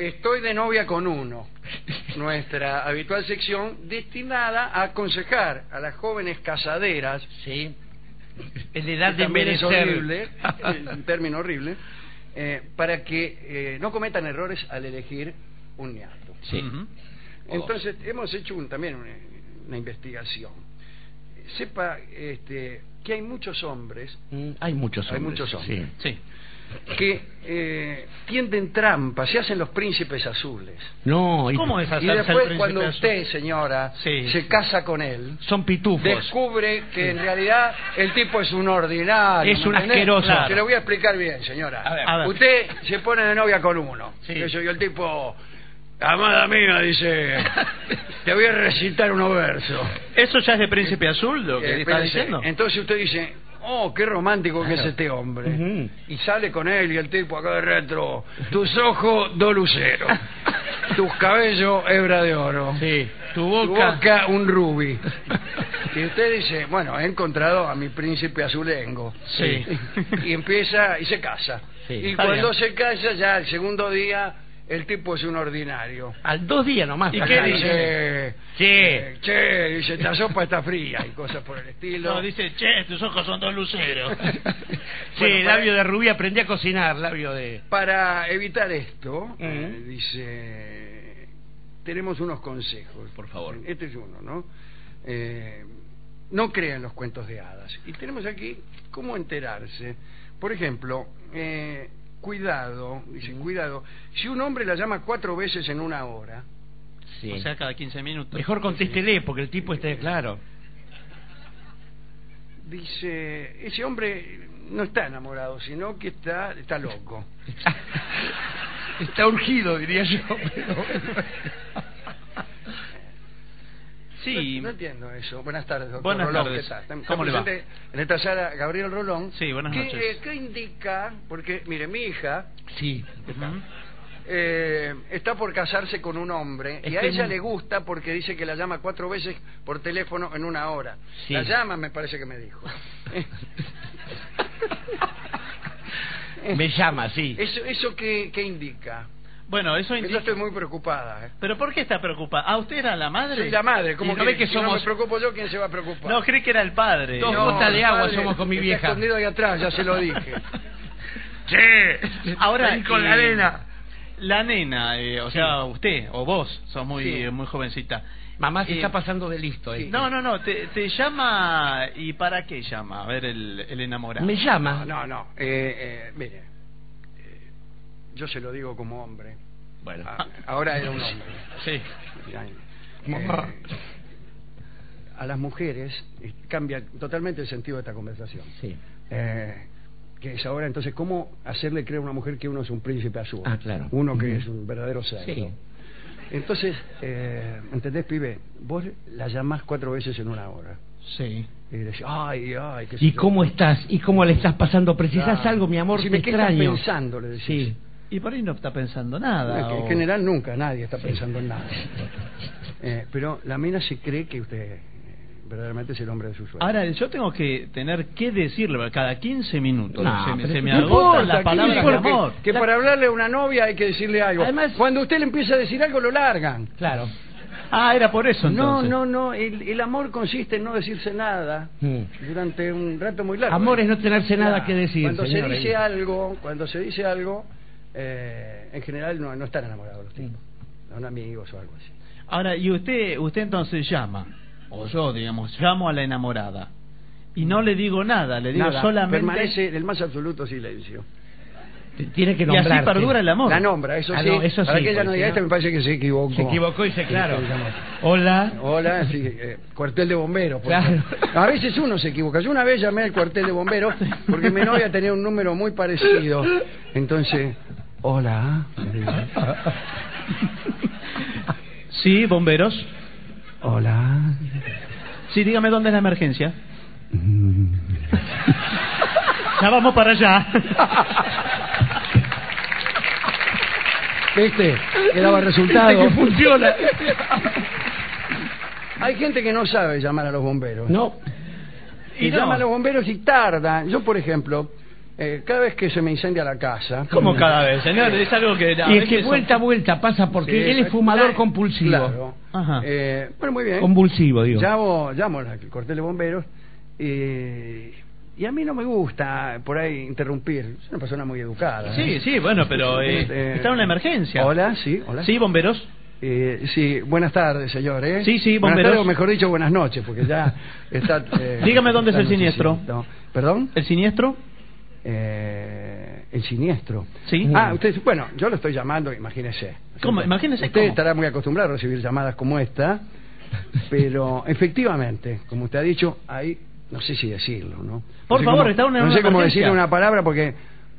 Estoy de novia con uno, nuestra habitual sección destinada a aconsejar a las jóvenes casaderas. Sí. En edad de También es merecer. horrible, un término horrible, para que no cometan errores al elegir un niato. Sí. Entonces hemos hecho también una investigación. Sepa que hay muchos hombres, Hay muchos hombres. Sí. que tienden trampas, se hacen los príncipes azules. No, ¿Cómo es Y hacerse el después príncipe cuando azul? usted, señora, Sí, se sí. casa con él, son pitufos. descubre que en realidad el tipo es un ordinario. Es un ¿me entendés? asqueroso. Claro. Se lo voy a explicar bien, señora. A ver. Usted se pone de novia con uno. Sí. Y el tipo, amada mía, dice, te voy a recitar unos versos. ¿Eso ya es de príncipe azul lo que está Espérese. diciendo? Entonces usted dice, oh, qué romántico que es este hombre. Ujú. Y sale con él y el tipo acá de retro, tus ojos dos luceros, tus cabellos hebra de oro, Sí. tu boca un rubí. Y usted dice, bueno, he encontrado a mi príncipe azulengo. Sí. Y empieza y se casa. Sí. Y Está cuando bien. se casa, ya el segundo día, el tipo es un ordinario. Al 2 días nomás. ¿Y Acá qué dice? Che. Che, dice, la sopa está fría y cosas por el estilo. No, dice, che, tus ojos son dos luceros. Sí, Bueno, para- labio de rubí, aprendí a cocinar, labio de... Para evitar esto, Mm. dice, tenemos unos consejos. Por favor. Este es uno, ¿no? No crean los cuentos de hadas. Y tenemos aquí cómo enterarse. Por ejemplo, cuidado, dicen, cuidado, si un hombre la llama 4 veces en una hora, Sí. O sea, cada 15 minutos. Mejor contéstele, porque el tipo esté claro. dice, ese hombre no está enamorado, sino que está loco. Está urgido, diría yo. Pero... Sí. No entiendo eso. Buenas tardes, doctor Buenas Rolón. tardes. ¿Qué tal? Está ¿Cómo le va? presente en esta sala Gabriel Rolón. Sí, buenas noches. ¿Qué indica? Porque, mire, mi hija Sí. Ujú. está por casarse con un hombre Es y a que ella no- le gusta porque dice que la llama 4 veces por teléfono en una hora. Sí. La llama, me parece que me dijo. Me llama, sí. ¿Eso qué indica? Bueno, eso Yo indica... estoy muy preocupada. ¿Pero por qué está preocupada? ¿Ah, usted era la madre? Soy la madre, como Y no que ve que si no somos- me preocupo yo, ¿quién se va a preocupar? No, creí que era el padre. Dos No, gotas de el agua padre somos con mi está vieja. escondido ahí atrás, ya se lo dije. Che. Ahora, Vení con la nena. La nena, o sea, usted o vos, sos muy, Sí. muy jovencita. Mamá se Eh, está pasando de listo. sí. No, te llama... ¿Y para qué llama? A ver, el enamorado. Me llama. No. Mire, yo se lo digo como hombre. Bueno. Ahora era un hombre. Sí. Mamá. A las mujeres cambia totalmente el sentido de esta conversación. Sí. Que es ahora, entonces, ¿cómo hacerle creer a una mujer que uno es un príncipe azul? Ah, claro. Uno que Ujú. es un verdadero cerdo. Sí. Entonces, ¿entendés, pibe? Vos la llamás 4 veces en una hora. Sí. Y decís, ay, qué sé ¿Y yo. cómo estás? ¿Y cómo le estás pasando? ¿Precisas Claro. algo, mi amor? Si Te me, ¿qué estás extraño. pensando? Le decís. Sí. Y por ahí no está pensando nada. Que en o- general nunca nadie está pensando en nada. Pero la mina se cree que usted verdaderamente es el hombre de su sueño. Ahora, yo tengo que tener que decirle cada 15 minutos. No, se me, pero se me no agotan importa, las palabras ¿qué de importa? amor. Que para hablarle a una novia hay que decirle algo. Además- Cuando usted le empieza a decir algo, lo largan. Claro. Ah, era por eso No, entonces. el amor consiste en no decirse nada Mm. durante un rato muy largo. Amor es no tenerse nada Claro. que decir. Cuando señora. se dice algo, en general no están enamorados los tipos. Son amigos o algo así. Ahora, y usted entonces llama, o yo, digamos, llamo a la enamorada, y no le digo nada, le digo Nada, solamente... permanece en el más absoluto silencio. Tiene que y así nombrarte. perdura el amor. La nombra, eso Ah, sí. no, eso para sí, que ella no porque diga, si no- me parece que se equivocó. Se equivocó y se claro. Sí, llama. Hola. Hola, sí, cuartel de bomberos. por Claro. ejemplo. A veces uno se equivoca. Yo una vez llamé al cuartel de bomberos porque mi novia tenía un número muy parecido. Entonces, hola. me dice. Sí, bomberos. Hola. Sí, dígame dónde es la emergencia. Mm. Ya vamos para allá. ¿Viste? Que daba resultado. Viste que funciona. Hay gente que no sabe llamar a los bomberos. No. Y Y no. llama a los bomberos y tarda. Yo, por ejemplo, cada vez que se me incendia la casa... ¿Cómo cada vez, señor? Es algo que... Y es que vuelta a vuelta pasa porque Sí, él es fumador claro, compulsivo. Claro. Ajá. Bueno, muy bien. Convulsivo, digo. Llamo al cuartel de bomberos y a mí no me gusta por ahí interrumpir. Soy una persona muy educada. Sí, bueno, pero está en una emergencia. Hola, sí, hola. Sí, bomberos. Sí, buenas tardes, señor. Sí, Buenas bomberos. tardes, o mejor dicho, buenas noches, porque ya está... Dígame dónde es está el siniestro. nochecito. ¿Perdón? ¿El siniestro? El siniestro. Sí. Bueno, yo lo estoy llamando, imagínese. ¿Cómo? Imagínese Usted cómo. estará muy acostumbrado a recibir llamadas como esta, pero efectivamente, como usted ha dicho, hay, no sé si decirlo, ¿no? Por favor, está en no una sé cómo emergencia. decir una palabra porque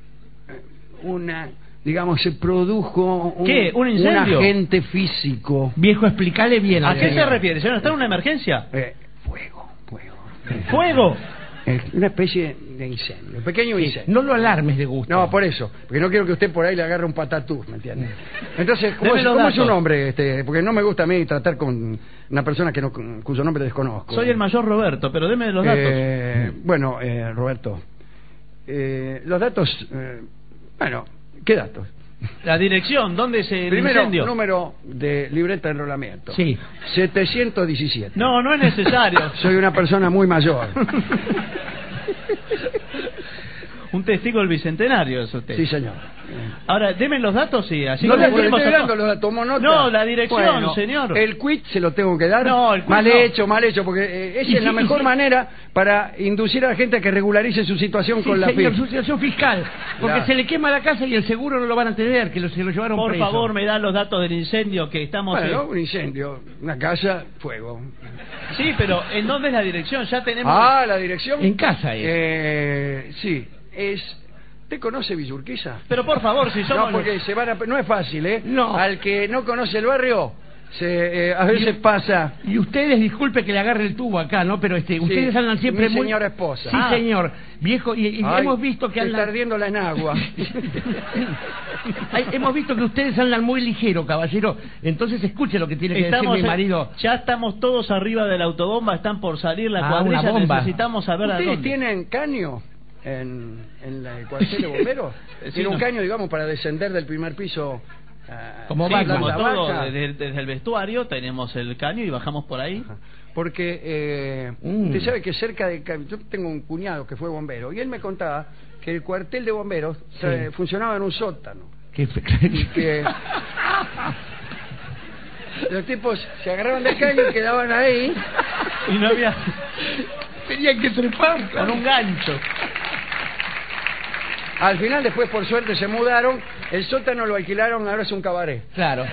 se produjo ¿Qué? ¿Un incendio? un agente físico. Viejo, explícale bien. ¿A qué se señor. refiere, señor? ¿Está en una emergencia? Fuego. ¡Fuego! Una especie de incendio, un pequeño Sí, incendio. no lo alarmes de gusto. No, por eso, porque no quiero que usted por ahí le agarre un patatús, ¿me entiende? Entonces, ¿cómo Deme los es su datos. nombre? Porque no me gusta a mí tratar con una persona que cuyo nombre desconozco. Soy el mayor Roberto, pero deme los datos. Bueno, Roberto, los datos, bueno, ¿qué datos? La dirección, ¿dónde es el Primero, incendio? número de libreta de enrolamiento. Sí. 717. No es necesario. Soy una persona muy mayor. Un testigo del bicentenario es usted. Sí, señor. Ahora, deme los datos y así No lo le cubrimos estoy a dando todos. los tomó nota. No, la dirección, Bueno, señor. El quit se lo tengo que dar. No, el quit mal no. hecho, porque esa es la mejor manera para inducir a la gente a que regularice su situación Sí, con la señor, FIP. su situación fiscal. Porque Claro. se le quema la casa y el seguro no lo van a tener, que se lo llevaron Por preso. favor, me da los datos del incendio que estamos... Bueno, un incendio, una casa, fuego. Sí, pero ¿en dónde es la dirección? Ya tenemos... La dirección. En casa es. Sí, es... ¿Usted conoce Villurquiza? Pero por favor, si somos... No, porque no es fácil, ¿eh? No. Al que no conoce el barrio, a veces pasa... Y ustedes, disculpe que le agarre el tubo acá, ¿no? Pero ustedes andan siempre mi muy... señora esposa. Sí, Ah. señor. Viejo, y Ay, hemos visto que se está andan... ardiéndola en agua. Hemos visto que ustedes andan muy ligero, caballero. Entonces escuche lo que tiene que decir mi marido. Ya estamos todos arriba de la autobomba, están por salir la Ah, cuadrilla, una bomba. necesitamos saber a ¿Ustedes dónde. tienen caño en el cuartel de bomberos? Sí, ¿Tiene un no. caño, digamos, para descender del primer piso? Como Sí, Batman. como la todo, vaca? desde el vestuario tenemos el caño y bajamos por ahí. Porque usted sabe que cerca de... Yo tengo un cuñado que fue bombero y él me contaba que el cuartel de bomberos funcionaba en un sótano. Que- Y que los tipos se agarraban del caño y quedaban ahí. Y no había... Tenían que trepar. con un gancho. Al final, después, por suerte, se mudaron. El sótano lo alquilaron, ahora es un cabaret. Claro.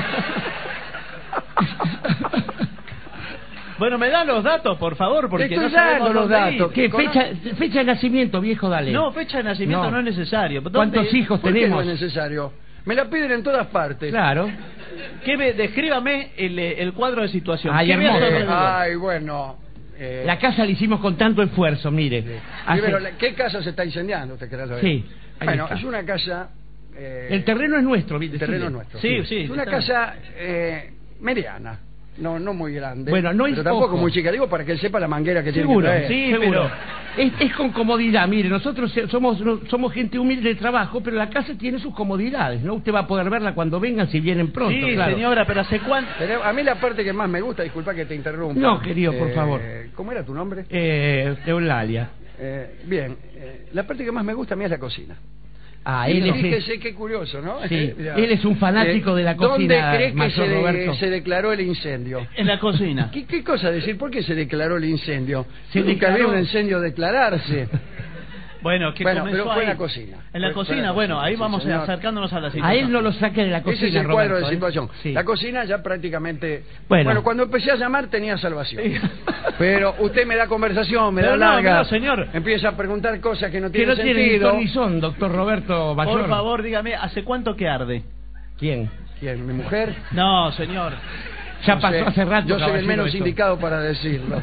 Bueno, me dan los datos, por favor, porque Estoy no sabemos dando los dónde ir. datos. ¿Qué ¿Conoce? fecha de nacimiento, viejo? Dale. No, fecha de nacimiento No. no es necesario. ¿Dónde- ¿Cuántos hijos ¿Por qué no tenemos? es necesario? Me la piden en todas partes. Claro. Descríbame el cuadro de situación. Ay, ¿Qué ve a su hermoso. alrededor? Ay, bueno. La casa la hicimos con tanto esfuerzo, mire. Hace- Primero, ¿qué casa se está incendiando? ¿Usted querrá saber? Sí, ahí Bueno, está. es una casa... El terreno es nuestro, el terreno es nuestro. Sí, sí. Es una está. casa mediana. No muy grande. Bueno, no es pero tampoco poco. muy chica. Digo para que él sepa la manguera que Seguro, tiene que traer. Sí, seguro. pero- Es con comodidad, mire, nosotros somos gente humilde de trabajo, pero la casa tiene sus comodidades, ¿no? Usted va a poder verla cuando vengan, si vienen pronto. Sí, claro. señora, pero ¿hace cuánto? Pero a mí la parte que más me gusta, disculpa que te interrumpa. No, querido, por favor. ¿Cómo era tu nombre? Eulalia. Bien, la parte que más me gusta a mí es la cocina. Ah, Sí, él es... fíjese qué curioso, ¿no? Sí, Mirá. él es un fanático de la cocina, ¿Dónde cree que Mayor Roberto? se declaró el incendio? En la cocina. ¿Qué cosa decir? ¿Por qué se declaró el incendio? Se Nunca declaró- había un incendio declararse. Bueno, que Bueno, comenzó pero fue ahí. en la cocina. En la Fue en cocina, la bueno, cocina, ahí sí, vamos señor. acercándonos a la A situación. él no lo saque de la cocina, Ese es el cuadro de Roberto, ¿eh? situación. Sí. La cocina ya prácticamente... Bueno. cuando empecé a llamar tenía salvación. Pero usted me da conversación, me Pero da no, larga. no, señor. Empieza a preguntar cosas que no Que tienen no tiene ni sentido. ton ni son, doctor Roberto Mayor. Por favor, dígame, ¿hace cuánto que arde? ¿Quién? ¿Quién? ¿Mi mujer? No, señor. Ya No pasó sé. hace rato, Yo soy el caballero, menos eso. indicado para decirlo.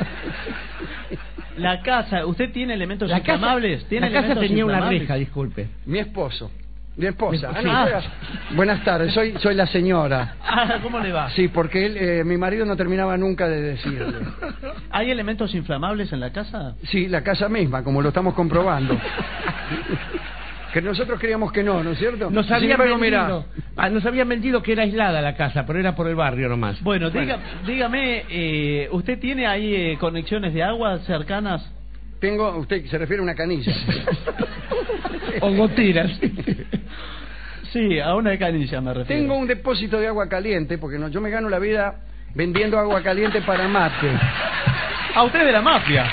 La casa, ¿usted tiene elementos La casa, inflamables? ¿Tiene la casa elementos tenía una inflamables? reja, disculpe. Mi esposo. Mi esposa. Sí. No, buenas tardes, soy la señora. Ah, ¿cómo le va? Sí, porque mi marido no terminaba nunca de decirle. ¿Hay elementos inflamables en la casa? Sí, la casa misma, como lo estamos comprobando. Que nosotros creíamos que no, ¿no es cierto? Nos Sin habían embargo, vendido, nos habían vendido que era aislada la casa, pero era por el barrio nomás. Bueno, dígame, ¿usted tiene ahí conexiones de agua cercanas? Tengo, usted se refiere a una canilla. O goteras. Sí, a una canilla me refiero. Tengo un depósito de agua caliente, porque no, yo me gano la vida vendiendo agua caliente para mate. A usted de la mafia.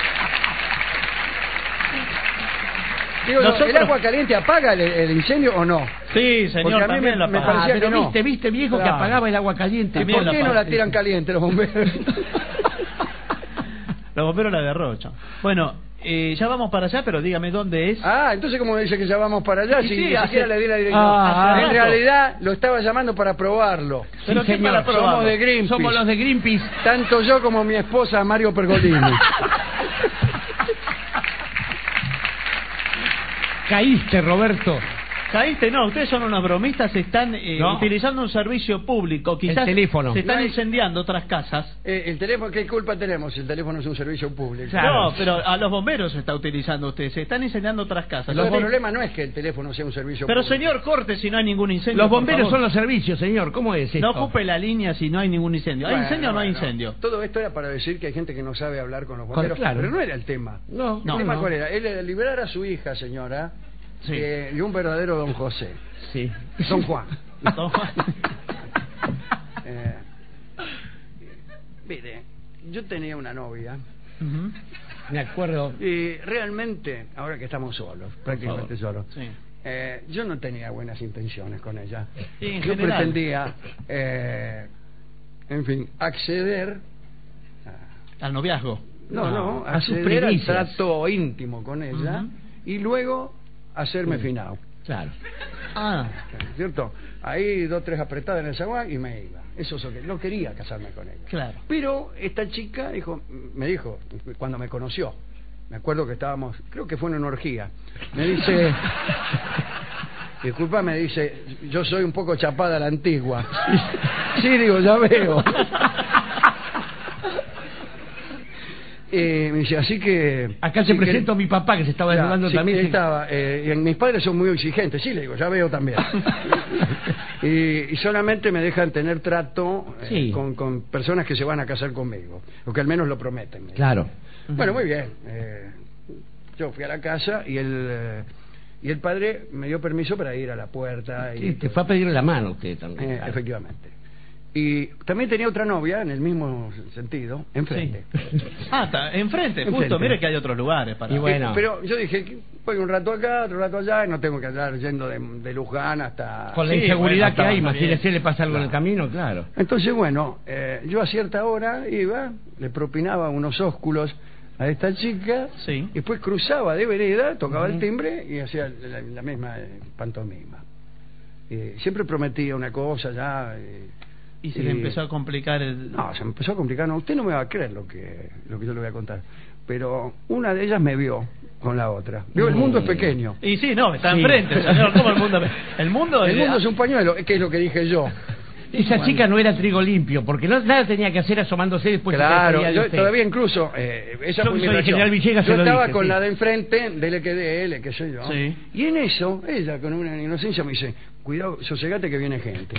Digo, Nosotros- ¿el agua caliente apaga el incendio o no? Sí, señor, Porque a mí también me la paga. parecía pero que no. viste viejo que Claro. apagaba el agua caliente. También ¿Por la qué no paga. la tiran caliente los bomberos? Los bomberos la derrochan. Bueno, ya vamos para allá, pero dígame dónde es. Ah, entonces como dice que ya vamos para allá, Y si sí, ni hace- siquiera le di la dirección. Ah, en rato. realidad lo estaba llamando para probarlo. Pero Sí, ¿qué señor, para probarlo? Somos de Greenpeace. Somos los de Greenpeace. Tanto yo como mi esposa Mario Pergolini. Caíste, Roberto. Caíste, no, ustedes son unos bromistas, están No. utilizando un servicio público, quizás El teléfono. se están No hay- incendiando otras casas. El teléfono, ¿qué culpa tenemos? El teléfono es un servicio público. Claro. No, pero a los bomberos se está utilizando usted, se están incendiando otras casas. El Usted- problema no es que el teléfono sea un servicio Pero público. señor, corte si no hay ningún incendio. Los por bomberos favor. son los servicios, señor. ¿Cómo es esto? No ocupe la línea si no hay ningún incendio. ¿Hay Bueno, incendio o no hay bueno. incendio? Todo esto era para decir que hay gente que no sabe hablar con los bomberos, Claro. pero no era el tema. No, ¿El No, tema no. cuál era? Él liberar a su hija, señora, Sí. de un verdadero don José. Sí. Don Juan. Toma. Eh, mire, yo tenía una novia Ujú. Me acuerdo. y realmente, ahora que estamos solos, prácticamente solos, Sí. yo no tenía buenas intenciones con ella. Sí, en Yo general. pretendía, en fin, acceder, Al noviazgo. no, a sus acceder al primicias. trato íntimo con ella Ujú. y luego hacerme finado. Claro. Ah, ¿Cierto? Ahí 2 o 3 apretadas en el zaguán y me iba. Eso es lo que no quería casarme con ella. claro. Pero esta chica me dijo, cuando me conoció, me acuerdo que estábamos, creo que fue en una orgía, me dice, disculpa, me dice, yo soy un poco chapada a la antigua. Sí, digo, ya veo. Me dice, así que... Acá se si presento a querés- mi papá que se estaba Ya, desnudando sí, también. estaba, y mis padres son muy exigentes, sí, le digo, ya veo también. y solamente me dejan tener trato Sí. con personas que se van a casar conmigo, o que al menos lo prometen. Claro. Bueno, muy bien. Yo fui a la casa y el padre me dio permiso para ir a la puerta. Sí, te fue a pedirle la mano usted también. claro. Efectivamente. Y también tenía otra novia, en el mismo sentido, enfrente. Ah, enfrente, justo, Enfrente. mire que hay otros lugares para... Y bueno. Pero yo dije, voy un rato acá, otro rato allá, y no tengo que andar yendo de Luján hasta... Con la Sí, inseguridad bueno, que hay, está imagínese, bien. le pasa algo en el camino, claro. Entonces, bueno, yo a cierta hora iba, le propinaba unos ósculos a esta chica, Sí. y después cruzaba de vereda, tocaba el timbre y hacía la misma pantomima. Siempre prometía una cosa ya... Y se le empezó a complicar el... No, se me empezó a complicar. No, usted no me va a creer lo que yo le voy a contar. Pero una de ellas me vio con la otra. Vio, el mundo es pequeño. Y sí, no, está Sí. enfrente, señor. ¿Cómo el mundo? El mundo, El mundo es un pañuelo, que es lo que dije yo. Esa chica no era trigo limpio, porque nada tenía que hacer asomándose después. Claro, de yo usted. todavía incluso, esa Yo fue que mi soy reacción. General Villegas, Yo se lo estaba dije, con sí. la de enfrente, dele que de él, que soy yo. Sí. Y en eso, ella con una inocencia me dice, cuidado, sosegate que viene gente.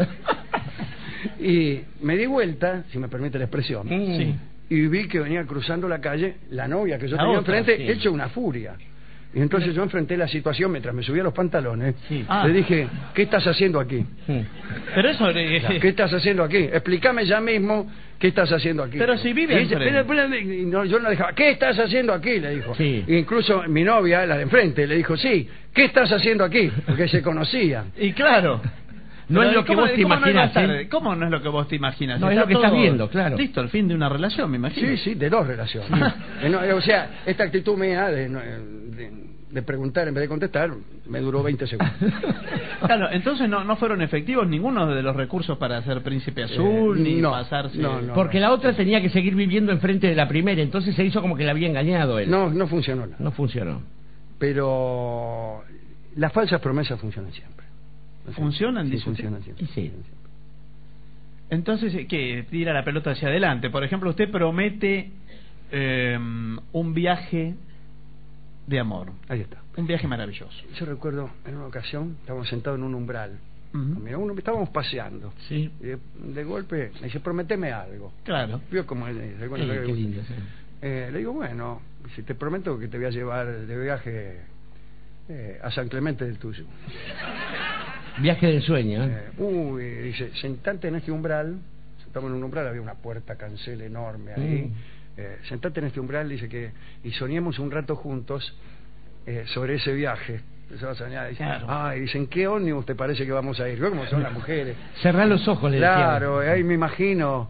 Y me di vuelta, si me permite la expresión, Sí. y vi que venía cruzando la calle la novia que yo La tenía otra, enfrente, sí. hecho una furia. Y entonces yo enfrenté la situación mientras me subía los pantalones. Sí. Ah. Le dije, ¿qué estás haciendo aquí? Pero eso... ¿Qué estás haciendo aquí? Explícame ya mismo qué estás haciendo aquí. Pero si vive Y ella, enfrente. espera, y no, yo no la dejaba. ¿Qué estás haciendo aquí? Le dijo. Sí. E incluso mi novia, la de enfrente, le dijo, sí, ¿qué estás haciendo aquí? Porque se conocían. Y claro... No Pero es lo que ¿cómo- vos te cómo no iba a imaginas, estar? ¿eh? ¿Cómo no es lo que vos te imaginas? No, es Está lo que estás todo viendo, claro. Listo, el fin de una relación, me imagino. Sí, sí, de 2 relaciones. O sea, esta actitud mía de preguntar en vez de contestar me duró 20 segundos. Claro, entonces no fueron efectivos ninguno de los recursos para ser príncipe azul, ni no, pasarse... no. Porque la otra tenía que seguir viviendo enfrente de la primera, entonces se hizo como que la había engañado él. No, no funcionó nada. No funcionó. Pero las falsas promesas funcionan siempre. ¿Funcionan, Sí, dice usted? funcionan siempre. Y sí. Entonces, ¿qué? Tira la pelota hacia adelante. Por ejemplo, usted promete un viaje de amor. Ahí está. Un viaje maravilloso. Yo recuerdo en una ocasión, estábamos sentados en un umbral. Mira, estábamos paseando. Sí. Y de golpe me dice, prometeme algo. Claro. Vio como él Sí, qué lindo, sí. le digo, bueno, si te prometo que te voy a llevar de viaje a San Clemente del Tuyú. Viaje del sueño, ¿eh? Dice, sentate en este umbral. Estamos en un umbral, había una puerta cancel enorme ahí. Sentate en este umbral, dice y soñemos un rato juntos sobre ese viaje. Empezó a soñar, dice, claro. Dicen, ¿qué ómnibus te parece que vamos a ir? ¿Veo cómo son las mujeres? Cerrá los ojos, le decía. Claro, ahí me imagino,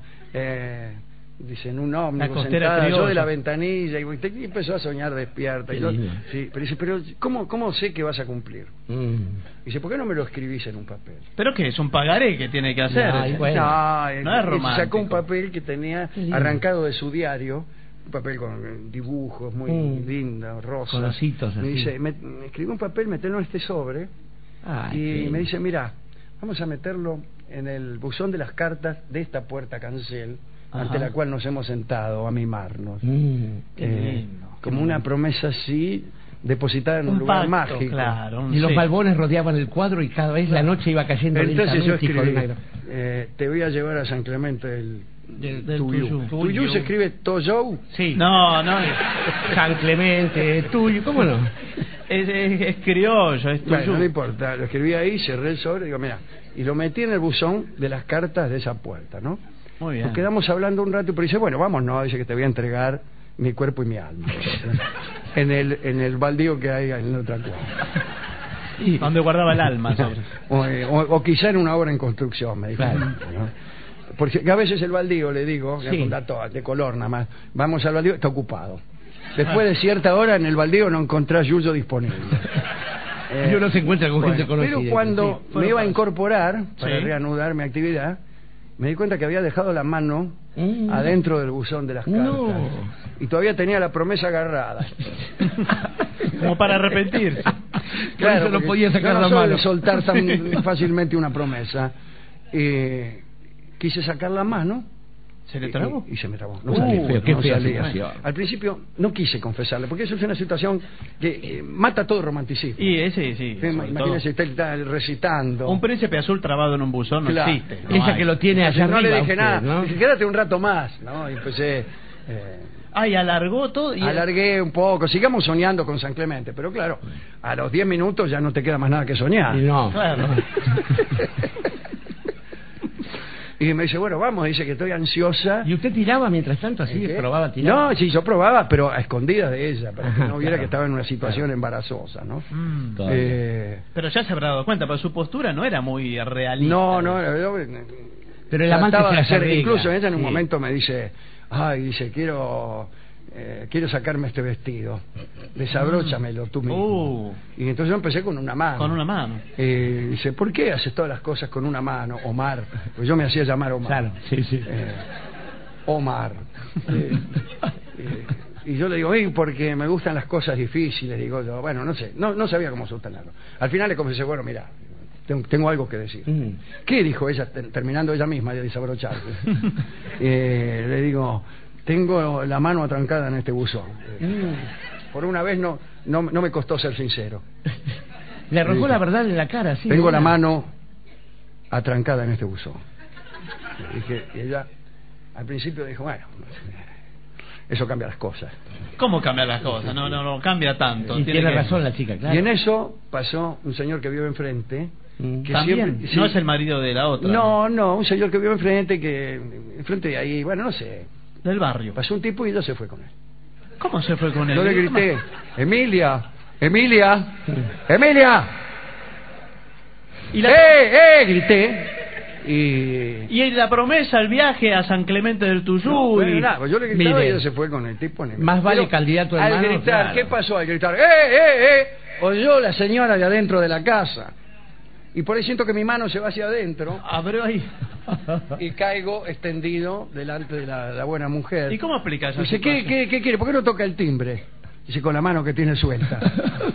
dicen, un ómnibus sentada, criolla. yo de la ventanilla, y empezó a soñar despierta. Y yo, sí, pero dice, ¿cómo sé que vas a cumplir? Dice, ¿por qué no me lo escribís en un papel? ¿Pero qué? Es un pagaré que tiene que hacer. Bueno. No es romántico. Sacó un papel que tenía arrancado de su diario, un papel con dibujos muy lindos, rosas. Con ositos, me así. dice, me escribió un papel, metelo en este sobre. Y me dice, mira, vamos a meterlo en el buzón de las cartas de esta puerta cancel, ante la cual nos hemos sentado a mimarnos. Qué lindo. Como una promesa así, depositada en un lugar pacto, mágico. Claro, Y los balbones rodeaban el cuadro y cada vez la noche iba cayendo Entonces yo lentamente. escribí, te voy a llevar a San Clemente del Tuyú. Tuyú se escribe Toyou. Sí. No. San Clemente, Tuyú, ¿cómo no? Es criollo, es tuyo. Bueno, no importa, lo escribí ahí, cerré el sobre, digo, mira, y lo metí en el buzón de las cartas de esa puerta, ¿no? Muy bien. Nos quedamos hablando un rato, pero dice, bueno, vamos, no, dice que te voy a entregar mi cuerpo y mi alma. en el baldío que hay en la otra cuadra. Donde guardaba el alma. O quizá en una obra en construcción, me dijo. Claro. ¿no? Porque a veces el baldío, le digo, Sí. un dato de color nada más, vamos al baldío, está ocupado. Después de cierta hora en el baldío no encontrás yuyo disponible. Y uno se encuentra con gente conocida. Pero cuando Sí. me iba a incorporar para Sí. reanudar mi actividad, me di cuenta que había dejado la mano adentro del buzón de las cartas. No. Y todavía tenía la promesa agarrada. Como para arrepentirse. Por eso no porque podía sacar yo la no soy mano. de soltar tan fácilmente una promesa. Quise sacar la mano. ¿Se le trabó? Y se me trabó. No Qué salía. feo, qué no fea salía. situación. Al principio no quise confesarle, porque eso es una situación que mata todo romanticismo. Y sí. Imagínese, está recitando. Un príncipe azul trabado en un buzón no Claro. existe. no Esa hay. que lo tiene allá No arriba. le dije usted, nada. ¿no? Dije, quédate un rato más, ¿no? Y empecé. Ay, alargó todo. Y Alargué un poco, sigamos soñando con San Clemente, pero claro, a los 10 minutos ya no te queda más nada que soñar. Y no. Claro. Y me dice, bueno, vamos, dice que estoy ansiosa. ¿Y usted tiraba mientras tanto así? ¿Qué? ¿Probaba tirar? No, sí, yo probaba, pero a escondidas de ella, para que no viera Claro. que estaba en una situación embarazosa, ¿no? Todavía. Pero ya se habrá dado cuenta, pero su postura no era muy realista. No, Pero el amante trataba se de las hacer, arregla. incluso ella en un Sí. momento me dice, dice, quiero sacarme este vestido, desabróchamelo tú mismo. Y entonces yo empecé con una mano. Con una mano. Dice, ¿por qué haces todas las cosas con una mano, Omar? Pues yo me hacía llamar Omar. Claro, sí. Omar. Y yo le digo, porque me gustan las cosas difíciles, digo yo. Bueno, no sé, no sabía cómo sostenerlo. Al final le confesé, bueno, mira, tengo algo que decir. ¿Qué dijo ella, terminando ella misma de desabrocharse? Le digo, tengo la mano atrancada en este buzón. Por una vez no me costó ser sincero. Le arrojó la verdad en la cara, sí. Tengo la mano atrancada en este buzón. Y ella al principio dijo, bueno, eso cambia las cosas. ¿Cómo cambia las cosas? No cambia tanto. Y tiene que- razón la chica, claro. Y en eso pasó un señor que vive enfrente. Que También, siempre- no sí. es el marido de la otra. No, un señor que vive enfrente, enfrente de ahí, bueno, no sé. Del barrio. Pasó un tipo y ella se fue con él. ¿Cómo se fue con él? Yo le grité, Emilia. Y la, Grité. y la promesa, el viaje a San Clemente del Tuyú. Bueno, y- nada, pues yo le gritaba Mire, y ella se fue con el tipo. más vale Pero candidato al hermano, gritar, claro. ¿qué pasó al gritar? Oyó la señora de adentro de la casa. Y por ahí siento que mi mano se va hacia adentro Abrió ahí. y caigo extendido delante de la buena mujer. ¿Y cómo explicas esa Dice, situación? ¿qué quiere? ¿Por qué no toca el timbre? Dice, con la mano que tiene suelta.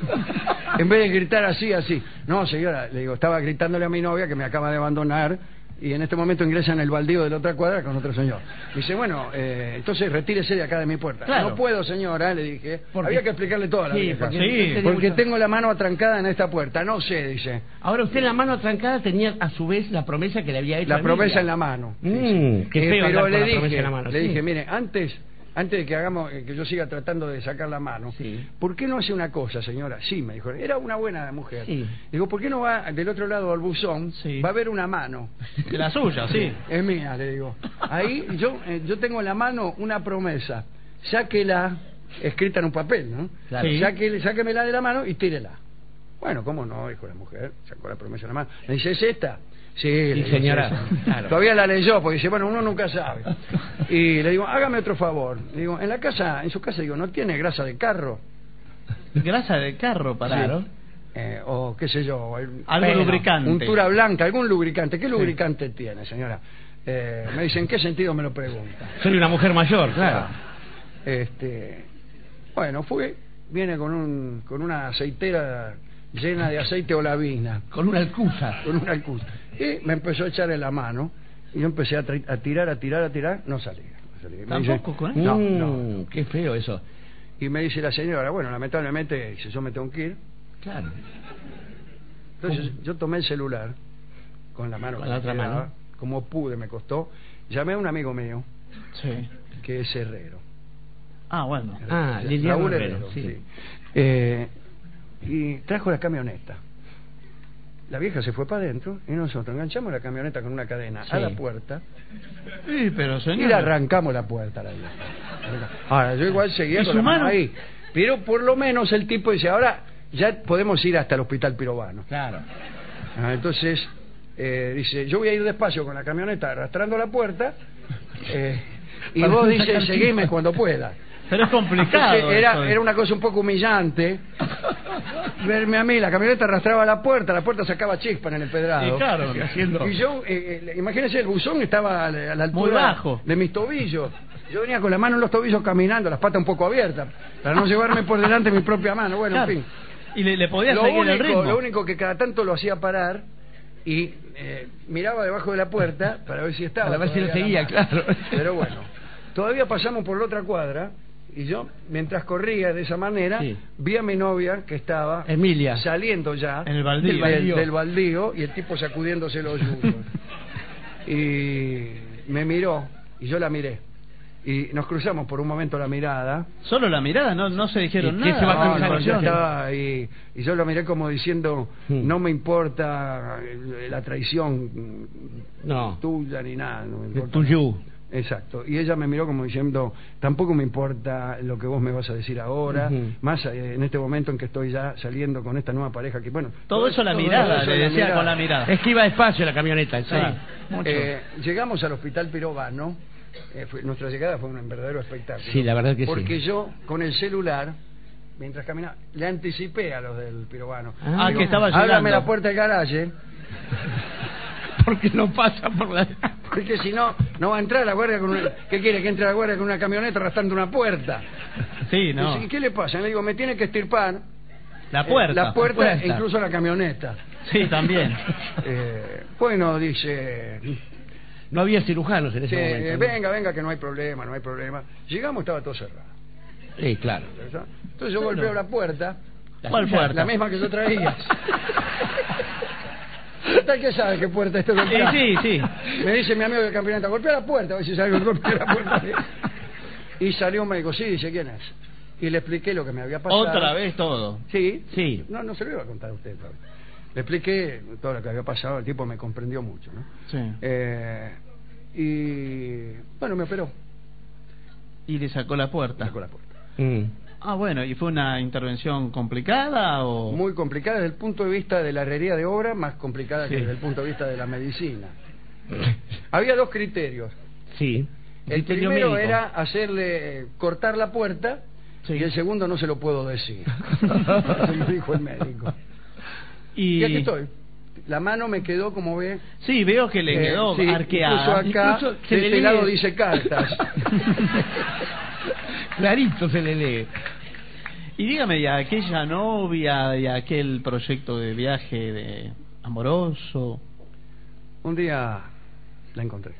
En vez de gritar así. No, señora, le digo, estaba gritándole a mi novia que me acaba de abandonar y en este momento ingresa en el baldío de la otra cuadra con otro señor. Dice, bueno, entonces retírese de acá de mi puerta. Claro. No puedo, señora, le dije. Porque- Había que explicarle toda la Sí, vieja. porque Sí, usted tenía Porque mucho- tengo la mano atrancada en esta puerta. No sé, dice. Ahora usted en la mano atrancada tenía a su vez la promesa que le había hecho La a Emilia. promesa en la mano. Qué feo pero andar con le la promesa dije, en la mano, le sí. dije, mire, antes de que hagamos, que yo siga tratando de sacar la mano, Sí. ¿por qué no hace una cosa, señora? Sí, me dijo, era una buena mujer. Sí. Digo, ¿por qué no va del otro lado al buzón? Sí. Va a haber una mano. De la suya, sí. Es mía, le digo. Ahí yo tengo en la mano una promesa. Sáquela, escrita en un papel, ¿no? Claro. Sí. Sáquemela de la mano y tírela. Bueno, ¿cómo no? Dijo la mujer. Sacó la promesa en la mano. Me dice, ¿es esta? Sí, le digo, señora. "Es esa". Claro. Todavía la leyó, porque dice, bueno, uno nunca sabe. Y le digo, hágame otro favor. Le digo, en su casa, digo, ¿no tiene grasa de carro? Grasa de carro, Claro. O qué sé yo, Algo Bueno, lubricante. untura blanca, algún lubricante. ¿Qué lubricante tiene, señora? Me dice, ¿en qué sentido me lo pregunta? Soy una mujer mayor, claro. Bueno, viene con una aceitera llena de aceite olavina, Con una alcusa. con una alcusa. Y me empezó a echar en la mano, y yo empecé a tirar, no salía. Me ¿Tampoco con dice, eso? no. Qué feo eso. Y me dice la señora, bueno, lamentablemente, si yo me tengo que ir. Claro. Entonces yo tomé el celular, con la mano Con que la me otra quedaba, mano. como pude, me costó. Llamé a un amigo mío, Sí. que es herrero. Ah, bueno. Ah, Liliana Raúl Herrero, Herrero, sí. Y trajo la camioneta. La vieja se fue para adentro y nosotros enganchamos la camioneta con una cadena Sí. a la puerta Sí, pero y señor. le arrancamos la puerta a la vieja. Ahora, yo igual seguía ¿Y con su la mano mano? ahí. Pero por lo menos el tipo dice, ahora ya podemos ir hasta el hospital Pirovano. Claro. Entonces, dice, yo voy a ir despacio con la camioneta arrastrando la puerta y Para vos no dices, sacar seguime chispa. cuando pueda. Pero es complicado. Entonces, eso. era una cosa un poco humillante verme a mí, la camioneta arrastraba la puerta sacaba chispa en el empedrado. Y claro, haciendo. Y yo, imagínense, el buzón estaba a la altura Muy bajo. de mis tobillos. Yo venía con la mano en los tobillos caminando, las patas un poco abiertas, para no llevarme por delante mi propia mano. Bueno, Claro. en fin. Y le podía seguir el ritmo. Lo único que cada tanto lo hacía parar y miraba debajo de la puerta para ver si estaba. Para ver si lo todavía seguía, la mano. claro. Pero bueno, todavía pasamos por la otra cuadra y yo, mientras corría de esa manera, Sí. vi a mi novia que estaba Emilia. saliendo ya En el baldío. del baldío y el tipo sacudiéndose los yuyos. Y me miró y yo la miré. Y nos cruzamos por un momento la mirada. Solo la mirada, no se dijeron ¿Y qué nada. se va a No, cruzar no, los ya yuyos? estaba ahí. Y yo lo miré como diciendo, no me importa la traición No. tuya ni nada. No me importa. Tuyo. Exacto. Y ella me miró como diciendo, tampoco me importa lo que vos me vas a decir ahora, Ujú. más en este momento en que estoy ya saliendo con esta nueva pareja que, bueno... Todo eso la mirada, eso le la decía mirada. con la mirada. Es que iba despacio la camioneta, sí. Ah, mucho. Llegamos al hospital Pirovano, nuestra llegada fue un verdadero espectáculo. Sí, la verdad que sí. Porque yo, con el celular, mientras caminaba, le anticipé a los del Pirovano. Ah, Digo, que estaba llegando. ábrame la puerta del garaje, Porque no pasa por la... porque si no, no va a entrar la guardia con una... ¿Qué quiere? Que entre la guardia con una camioneta arrastrando una puerta. Sí, no. Dice, ¿y qué le pasa? Le digo, me tiene que estirpar La puerta. la puerta puerta. e incluso la camioneta. Sí, también. Bueno, dice... No había cirujanos en ese Sí, momento. ¿no? venga, que no hay problema, no hay problema. Llegamos, estaba todo cerrado. Sí, claro. Entonces yo golpeo la puerta, ¿Cuál suya, puerta? la misma que yo traía. Total, que sabe qué puerta estoy golpeando. Sí. Me dice mi amigo del campeonato, golpea la puerta, a ver si salgo y golpea la puerta. Y salió un médico, sí, dice, ¿quién es? Y le expliqué lo que me había pasado. Otra vez todo. Sí. Sí. No se lo iba a contar a usted, Pablo. Le expliqué todo lo que había pasado, el tipo me comprendió mucho, ¿no? Sí. Y bueno, me operó. Y le sacó la puerta. Sacó la puerta. Mm. Ah, bueno, ¿y fue una intervención complicada o...? Muy complicada desde el punto de vista de la herrería de obra, más complicada Sí. que desde el punto de vista de la medicina. Había dos criterios. Sí. El Criterio primero médico. era hacerle cortar la puerta, Sí. y el segundo no se lo puedo decir. Eso me dijo el médico. Y aquí estoy. La mano me quedó, como ve, Sí, veo que le quedó sí, arqueada. incluso acá, Incluso se de le este lee. lado dice cartas. Clarito se le lee. Y dígame, ¿y aquella novia y aquel proyecto de viaje de amoroso? Un día La encontré.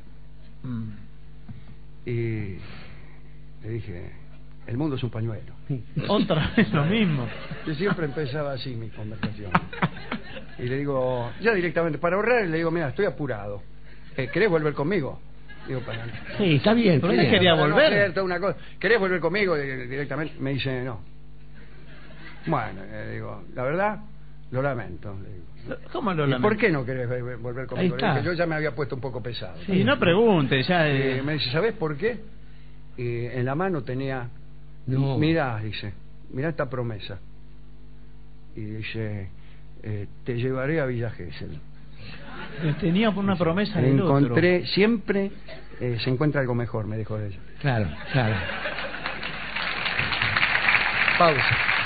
Y le dije, el mundo es un pañuelo. Otra vez lo mismo. Yo siempre empezaba así mi conversación. Y le digo, ya directamente, para ahorrar, le digo, mira, estoy apurado. ¿Querés volver conmigo? Digo, para... Sí, está bien. Pero está él bien. quería Para no volver. hacer toda una cosa. ¿Querés volver conmigo? Directamente me dice, no. Bueno, le digo, la verdad, lo lamento. Le digo. ¿Cómo lo ¿Y lamento? por qué no querés volver conmigo? Ahí está. Le dije, yo ya me había puesto un poco pesado. Y no pregunte, ya... Me dice, ¿sabés por qué? Y en la mano tenía... No. Mirá, dice, mirá esta promesa. Y dice, te llevaré a Villa Gesell. Tenía una promesa del Encontré, siempre se encuentra algo mejor, me dijo ella. Claro, claro. Pausa.